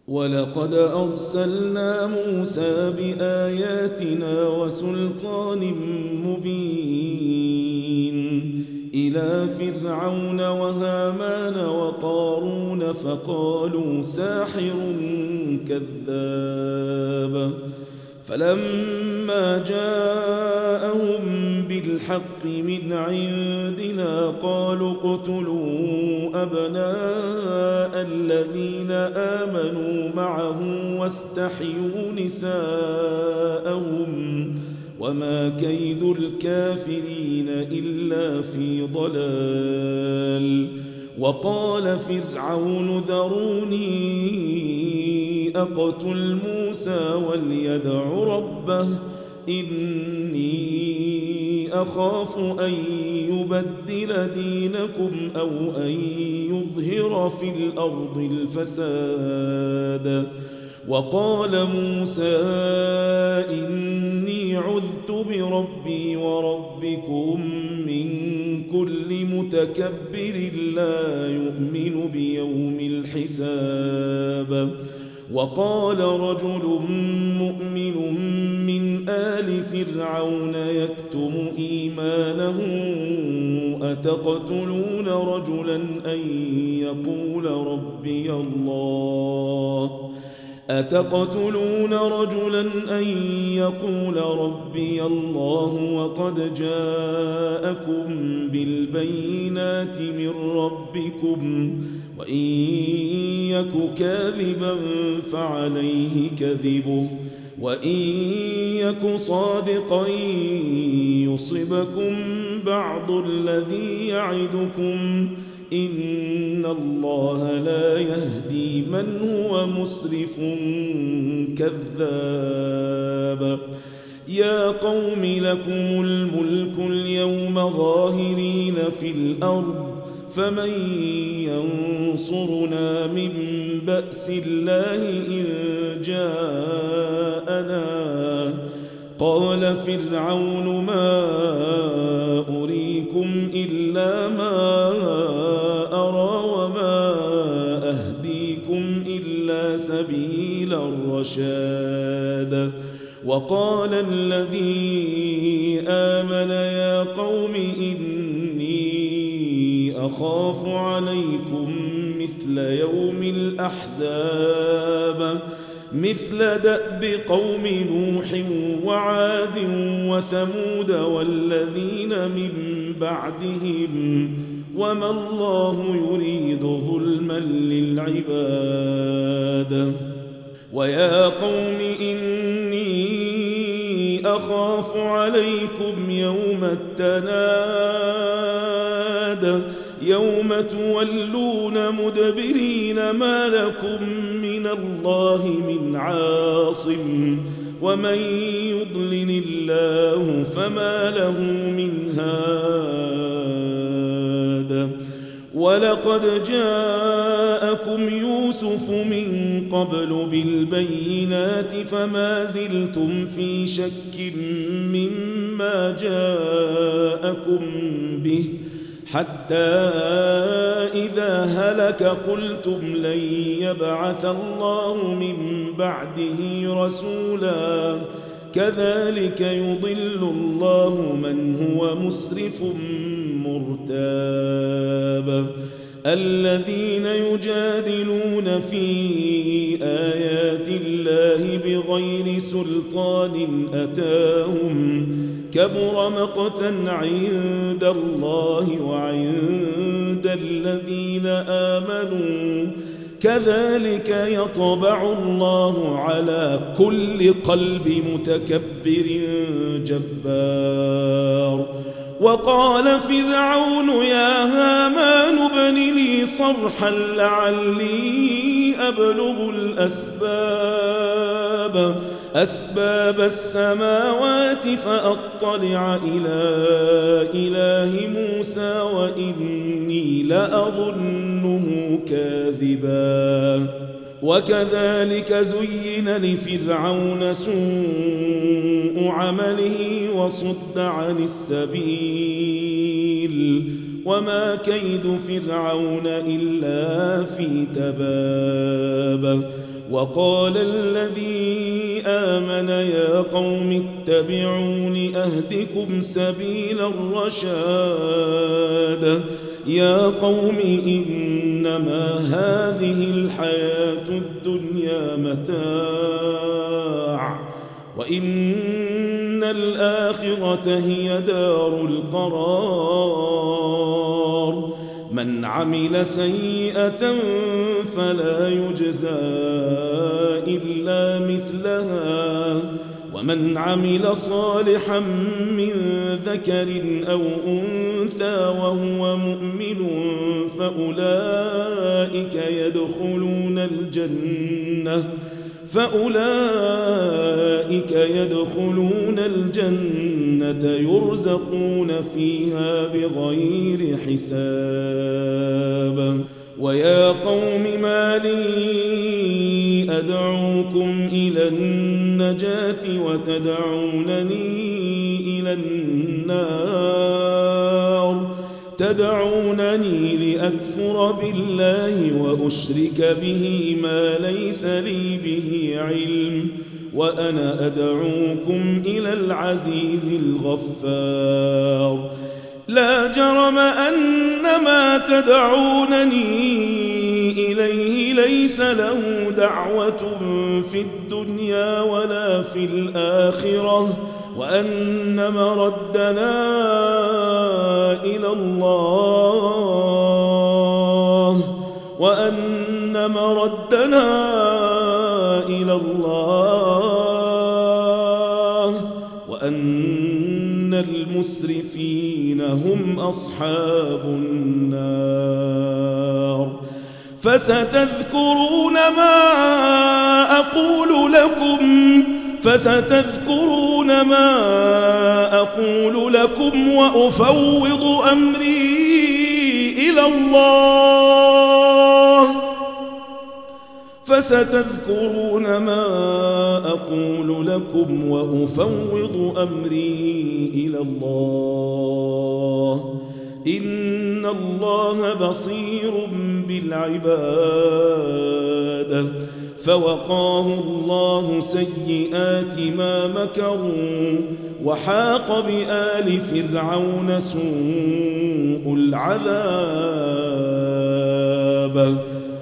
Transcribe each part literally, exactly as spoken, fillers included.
ولقد أرسلنا موسى بآياتنا وسلطان مبين إلى فرعون وهامان وقارون فقالوا ساحر كذاب فلما جاءهم بالحق من عندنا قالوا اقتلوا أبناء الذين آمنوا معه واستحيوا نساءهم وما كيد الكافرين إلا في ضلال. وقال فرعون ذروني أقتل موسى وليدع ربه إني أخاف أن يبدل دينكم أو أن يظهر في الأرض الفساد. وقال موسى إني عذت بربي وربكم من كل متكبر لا يؤمن بيوم الحساب. وقال رجل مؤمن من آل فرعون يكتم إيمانه أتقتلون رجلا أن يقول ربي الله أتقتلون رجلا أن يقول ربي الله وقد جاءكم بالبينات من ربكم وإن يك كاذبا فعليه كذبه وإن يك صادقا يصبكم بعض الذي يعدكم إن الله لا يهدي من هو مسرف كذاب. يا قوم لكم الملك اليوم ظاهرين في الأرض فمن ينصرنا من بأس الله إن جاءنا. قال فرعون ما أريكم إلا ما أرى وما أهديكم إلا سبيل الرشاد. وقال الذي آمن يا قوم إني أخاف عليكم مثل يوم الأحزاب مثل دأب قوم نوح وعاد وثمود والذين من بعدهم وما الله يريد ظلما للعباد. ويا قوم إني أخاف عليكم يوم التناد يوم تولون مدبرين ما لكم من الله من عاصم ومن يضلل الله فما له من هاد. ولقد جاءكم يوسف من قبل بالبينات فما زلتم في شك مما جاءكم به حتى إذا هلك قلتم لن يبعث الله من بعده رسولا كذلك يضل الله من هو مسرف مرتاب. الذين يجادلون في آيات الله بغير سلطان أتاهم كبر مقتا عند الله وعند الذين آمنوا كذلك يطبع الله على كل قلب متكبر جبار. وقال فرعون يا هامان ابن لي صرحا لعلي أبلغ الأسباب أسباب السماوات فأطلع إلى إله موسى وإني لأظنه كاذبا. وكذلك زين لفرعون سوء عمله وصد عن السبيل وما كيد فرعون إلا في تباب. وقال الذي آمن يا قوم اتبعون أهدكم سبيل الرشاد يا قوم إنما هذه الحياة الدنيا متاع وإن الآخرة هي دار القرار من عمل سيئة فلا يجزى إلا مثلها ومن عمل صالحا من ذكر أو أنثى وهو مؤمن فأولئك يدخلون الجنة فأولئك يدخلون الجنة يرزقون فيها بغير حساب ويا قوم ما لي أدعوكم إلى النجاة وتدعونني إلى النار تدعونني لأكفر بالله وأشرك به ما ليس لي به علم وأنا أدعوكم إلى العزيز الغفار لا جرم أن ما تدعونني إليه ليس له دعوة في الدنيا ولا في الآخرة وأن مردنا إلى الله وأن مردنا إلى الله وأن المسرفين هم أصحاب النار فستذكرون ما أقول لكم فستذكرون ما أقول لكم وأفوض أمري إلى الله فستذكرون ما أقول لكم وأفوض أمري إلى الله إن الله بصير بالعباد فوقاه الله سيئات ما مكروا وحاق بآل فرعون سوء العذاب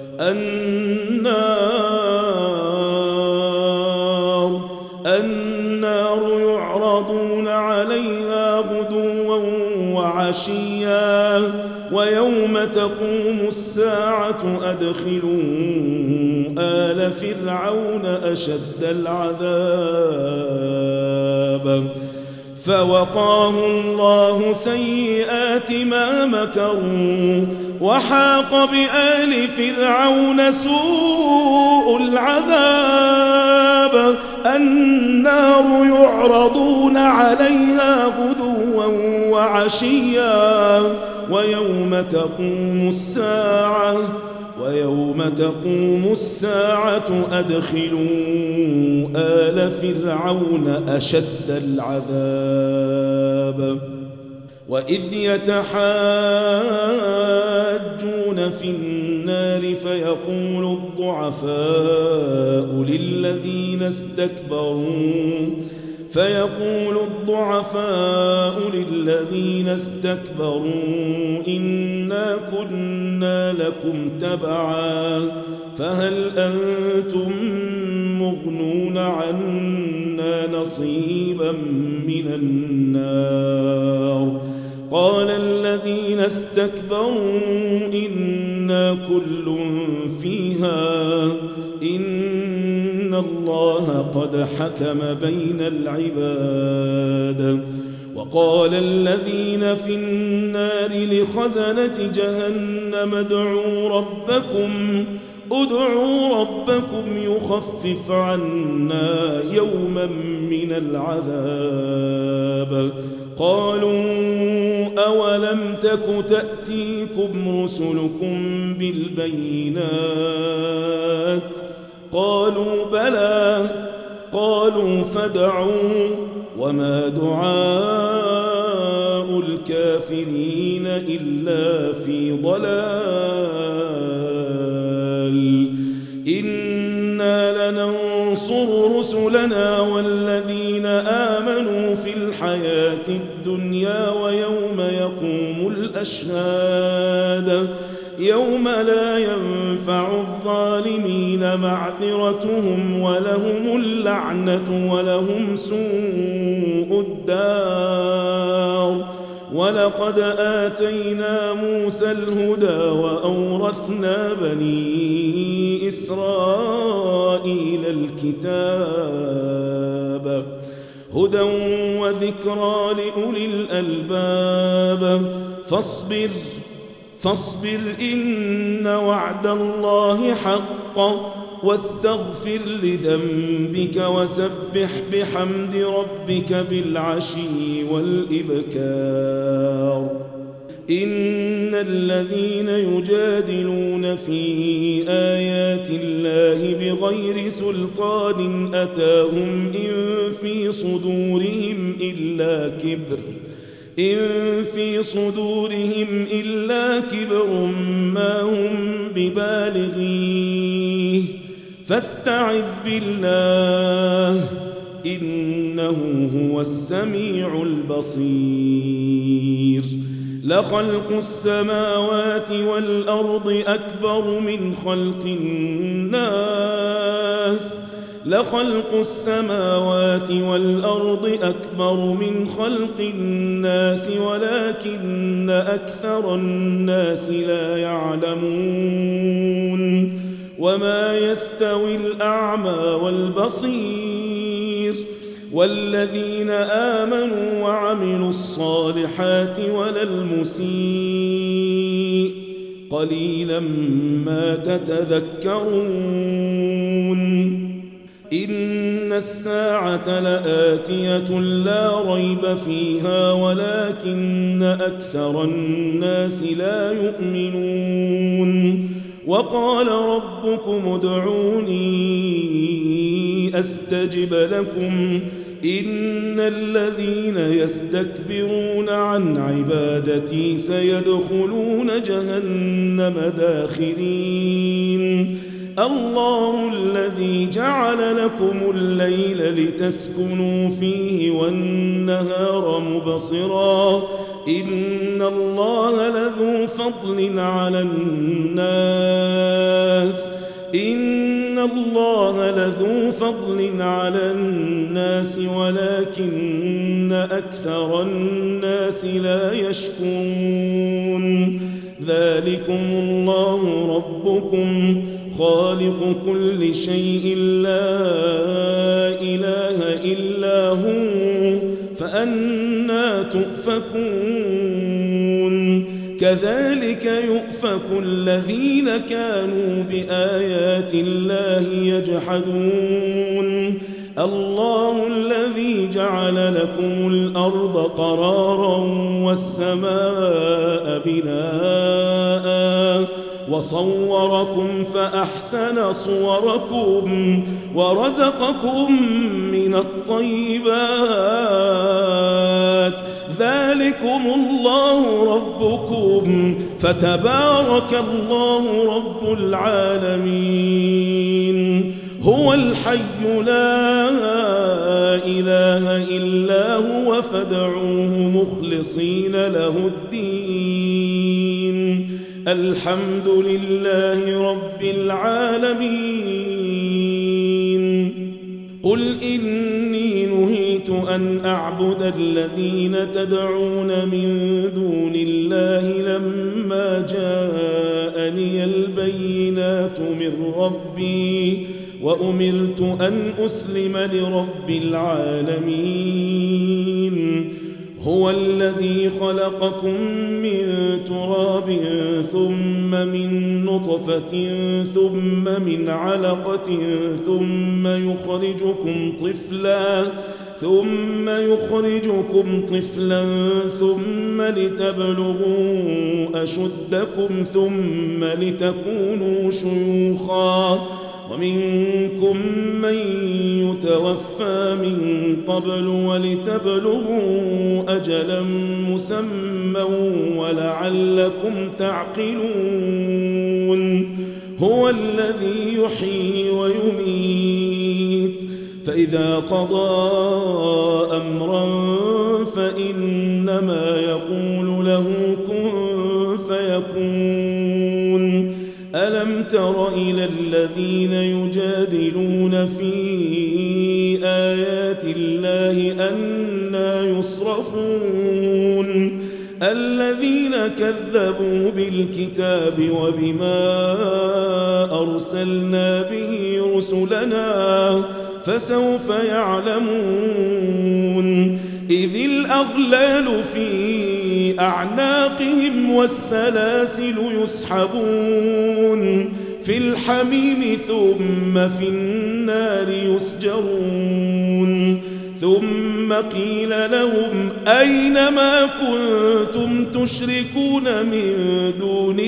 النار النار يعرضون عليها غدوا وعشيا ويوم تقوم الساعة أدخلوا آل فرعون أشد العذاب فوقاه الله سيئات ما مكروا وحاق بآل فرعون سوء العذاب النار يعرضون عليها غدوا وعشيا ويوم تقوم الساعة ويوم تقوم الساعة أدخلوا آل فرعون أشد العذاب وإذ يتحاجون في النار فيقول الضعفاء للذين استكبروا فيقول الضعفاء للذين استكبروا إنا كنا لكم تبعا فهل أنتم مغنون عنا نصيبا من النار قال الذين استكبروا إنا كل فيها إن الله قد حكم بين العباد وقال الذين في النار لخزنة جهنم ادعوا ربكم ادعوا ربكم يخفف عنا يوما من العذاب قالوا أولم تك تأتيكم رسلكم بالبينات قالوا بلى قالوا فادعوا وما دعاء الكافرين إلا في ضلال إنا إنا ننصر رسلنا والذين آمنوا في الحياة الدنيا ويوم يقوم الأشهاد يوم لا ينفع الظالمين معذرتهم ولهم اللعنة ولهم سوء الدار. ولقد آتينا موسى الهدى وأورثنا بني إسرائيل الكتاب هدى وذكرى لأولي الألباب. فاصبر فاصبر إن وعد الله حق واستغفر لذنبك وسبح بحمد ربك بالعشي والإبكار. إن الذين يجادلون في آيات الله بغير سلطان أتاهم إن في صدورهم إلا كبر إن في صدورهم إلا كبر ما هم ببالغيه فاستعذ بالله إنه هو السميع البصير. لخلق السماوات والأرض أكبر من خلق الناس لخلق السماوات والأرض أكبر من خلق الناس ولكن أكثر الناس لا يعلمون. وما يستوي الأعمى والبصير والذين آمنوا وعملوا الصالحات ولا المسيء قليلا ما تتذكرون. إن الساعة لآتية لا ريب فيها ولكن أكثر الناس لا يؤمنون. وقال ربكم ادعوني أستجب لكم إن الذين يستكبرون عن عبادتي سيدخلون جهنم داخرين. الله الذي جعل لكم الليل لتسكنوا فيه والنهار مبصرا إن الله لذو فضل على الناس إن الله لذو فضل على الناس ولكن أكثر الناس لا يشكرون. ذلكم الله ربكم خالق كل شيء لا إله إلا هو فأنى تؤفكون. كذلك يؤفك الذين كانوا بآيات الله يجحدون. الله الذي جعل لكم الأرض قرارا والسماء بناء وصوركم فأحسن صوركم ورزقكم من الطيبات ذلكم الله ربكم فتبارك الله رب العالمين. هو الحي لا إله إلا هو فادعوه مخلصين له الدين. الحمد لله رب العالمين. قل إني نهيت أن أعبد الذين تدعون من دون الله لما جاءني البينات من ربي وأمرت أن أسلم لرب العالمين. هو الذي خلقكم من تراب ثم من نطفة ثم من علقة ثم يخرجكم طفلا ثم يخرجكم طفلا ثم لتبلغوا أشدكم ثم لتكونوا شيوخا ومنكم من يتوفى من قبل ولتبلغوا أجلا مسمى ولعلكم تعقلون. هو الذي يحيي ويميت فإذا قضى أمرا فإنما يقول له كن فيكون. ألم تر إلى الذين يجادلون في آيات الله أنى يصرفون الذين كذبوا بالكتاب وبما أرسلنا به رسلنا فسوف يعلمون إذ الأغلال في أعناقهم والسلاسل يسحبون في الحميم ثم في النار يسجرون ثم قيل لهم أين ما كنتم تشركون من دون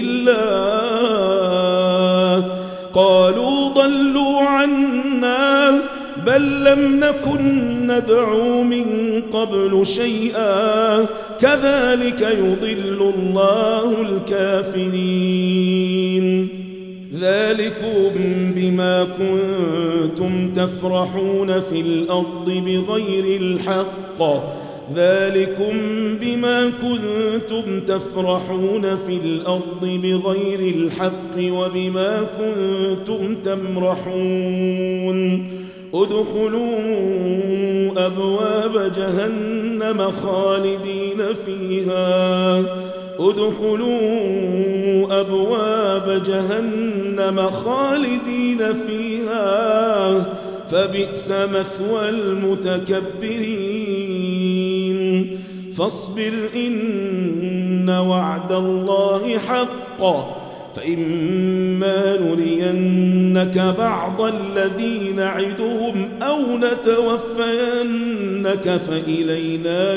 الله قالوا ضلوا عنا بل لم نكن ندعو من قبل شيئا كذلك يضل الله الكافرين ذلكم بما كنتم تفرحون في الأرض بغير الحق ذلكم بما كنتم تفرحون في الأرض بغير الحق وبما كنتم تمرحون ادخلوا أبواب جهنم خالدين فيها ادخلوا أبواب جهنم خالدين فيها فبئس مثوى المتكبرين فاصبر إن وعد الله حق فإما نرينك بعض الذي نعدهم أو نتوفينك فإلينا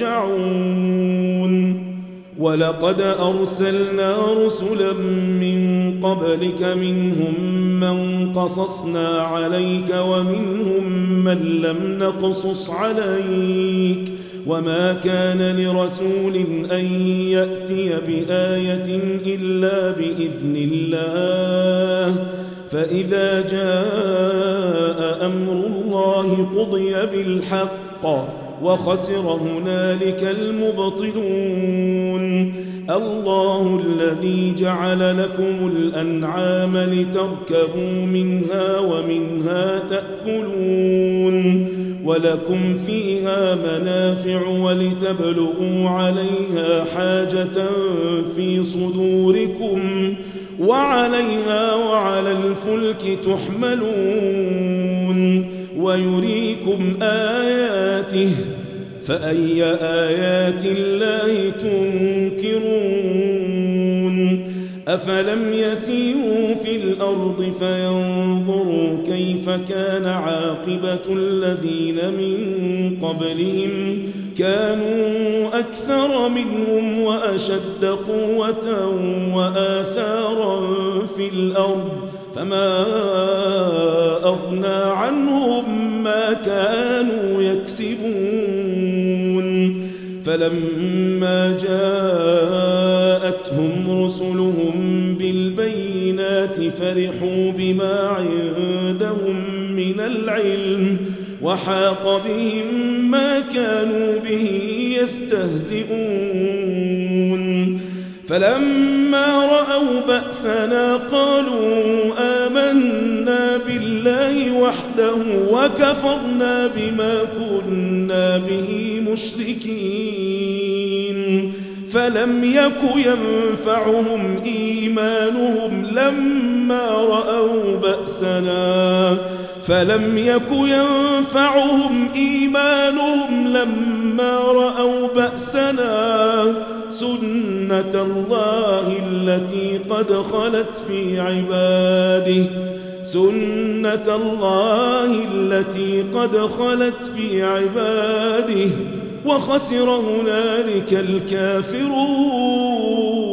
يرجعون ولقد أرسلنا رسلا من قبلك منهم من قصصنا عليك ومنهم من لم نقصص عليك وما كان لرسول أن يأتي بآية إلا بإذن الله فإذا جاء أمر الله قضي بالحق وخسر هنالك المبطلون الله الذي جعل لكم الأنعام لتركبوا منها ومنها تأكلون ولكم فيها منافع ولتبلغوا عليها حاجة في صدوركم وعليها وعلى الفلك تحملون ويريكم آياته فأي آيات الله تنكرون أفلم يسيروا في الأرض فينظروا كيف كان عاقبة الذين من قبلهم كانوا أكثر منهم وأشد قوة وآثارا في الأرض فما أغنى عنهم ما كانوا يكسبون فلما جاءتهم رسلهم بالبينات فرحوا بما عندهم من العلم وحاق بهم ما كانوا به يستهزئون فلما رأوا بأسنا قالوا آمنا بالله وحده وكفرنا بما كنا به مشركين فلم يك ينفعهم إيمانهم لما رأوا بأسنا فلم يك ينفعهم إيمانهم لما رأوا بأسنا سنة الله التي قد خلت في عباده سنة الله التي قد خلت في عباده وخسر هنالك الكافرون